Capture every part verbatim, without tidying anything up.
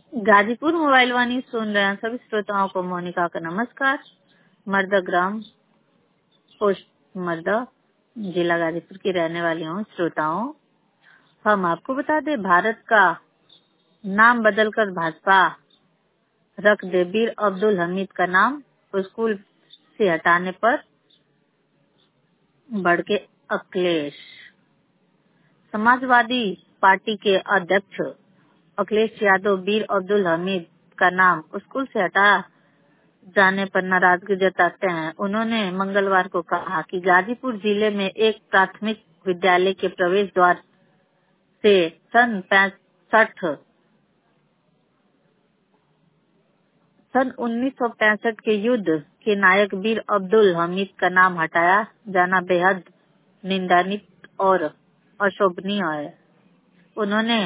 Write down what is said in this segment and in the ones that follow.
Ghazipur mobile वाणी सुन रहे हैं सभी श्रोताओं को मोनिका का नमस्कार। मर्दा ग्राम पोस्ट मर्दा जिला गाजीपुर की रहने वाली हूँ। श्रोताओं, हम आपको बता दें, भारत का नाम बदलकर भाजपा रख दे। बीर अब्दुल हमीद का नाम स्कूल से हटाने पर बढ़ के अखिलेश। समाजवादी पार्टी के अध्यक्ष अखिलेश यादव बीर अब्दुल हमीद का नाम स्कूल से हटा जाने पर नाराजगी जताते हैं। उन्होंने मंगलवार को कहा कि गाजीपुर जिले में एक प्राथमिक विद्यालय के प्रवेश द्वार से सन पैंसठ सन उन्नीस सौ पैंसठ के युद्ध के नायक बीर अब्दुल हमीद का नाम हटाया जाना बेहद निंदनीय और अशोभनीय है। उन्होंने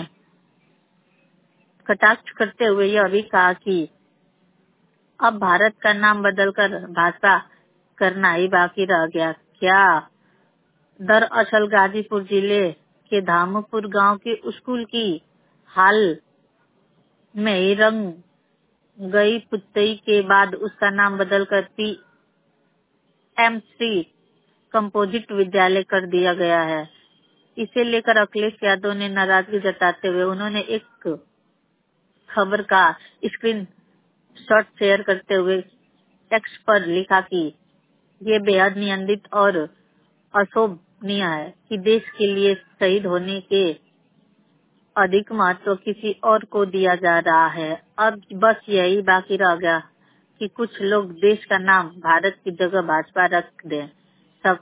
कटाक्ष करते हुए यह भी कहा कि अब भारत का नाम बदलकर भाजपा करना ही बाकी रह गया क्या। दरअसल गाजीपुर जिले के धामुपुर गांव के स्कूल की हाल में ही रंग गई पुतई के बाद उसका नाम बदलकर पी एम सी कंपोजिट विद्यालय कर दिया गया है। इसे लेकर अखिलेश यादव ने नाराजगी जताते हुए उन्होंने एक खबर का स्क्रीन शॉट शेयर करते हुए टेक्स्ट पर लिखा कि ये बेहद निंदित और अशोभनीय है कि देश के लिए शहीद होने के अधिक महत्व किसी और को दिया जा रहा है। अब बस यही बाकी रह गया कि कुछ लोग देश का नाम भारत की जगह भाजपा रख दें।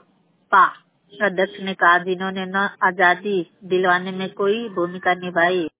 सपा अध्यक्ष ने कहा, जिन्होंने न आजादी दिलवाने में कोई भूमिका निभाई